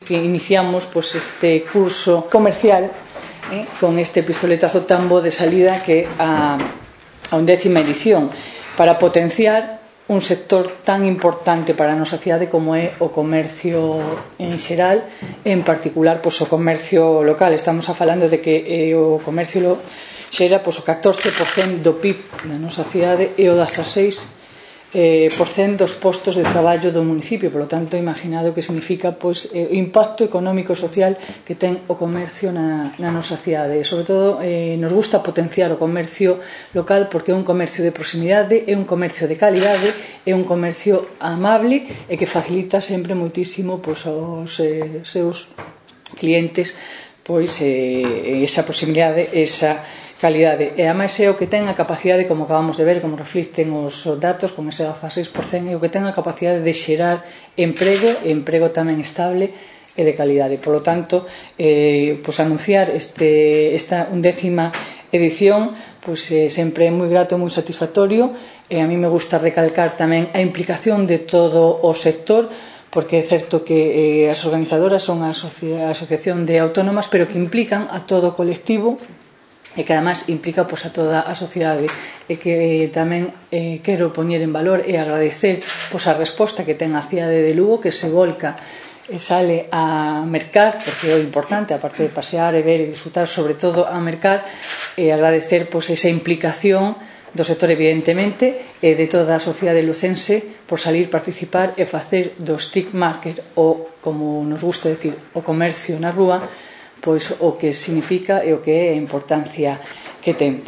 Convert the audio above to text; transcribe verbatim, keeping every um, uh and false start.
que iniciamos pois, este curso comercial eh, con este pistoletazo tan bo de salida que a, a undécima edición, para potenciar un sector tan importante para a nosa cidade como é o comercio en xeral, en particular pois, o comercio local. Estamos a falando de que eh, o comercio xera pois, o catorce por cento do P I B da nosa cidade e o dezaseis por cento dos postos de traballo do municipio. Por lo tanto, imaginado que significa pois, o impacto económico e social que ten o comercio na, na nosa cidade. E, sobre todo, eh, nos gusta potenciar o comercio local porque é un comercio de proximidade, é un comercio de calidade, é un comercio amable e que facilita sempre moitísimo pois, aos eh, seus clientes pois, eh, esa proximidade, esa calidade. E ademais é o que ten a capacidade, como acabamos de ver, como reflicten os datos, con ese dezaseis por cento, é o que ten a capacidade de xerar emprego, e emprego tamén estable e de calidade. Por lo tanto, eh, pois anunciar este, esta undécima edición pois, eh, sempre é moi grato, moi satisfactorio, e a mí me gusta recalcar tamén a implicación de todo o sector, porque é certo que eh, as organizadoras son a, asocia, a asociación de autónomas, pero que implican a todo o colectivo e que además implica pois, a toda a sociedade, e que tamén eh, quero poñer en valor e agradecer pois, a resposta que ten a cidade de Lugo, que se volca e sale a mercar, porque é o importante, aparte de pasear e ver e disfrutar, sobre todo a mercar, e agradecer pois, esa implicación do sector, evidentemente, e de toda a sociedade lucense por salir, participar e facer do street market, ou, como nos gusta decir, o comercio na rúa, pois o que significa e o que é a importancia que ten.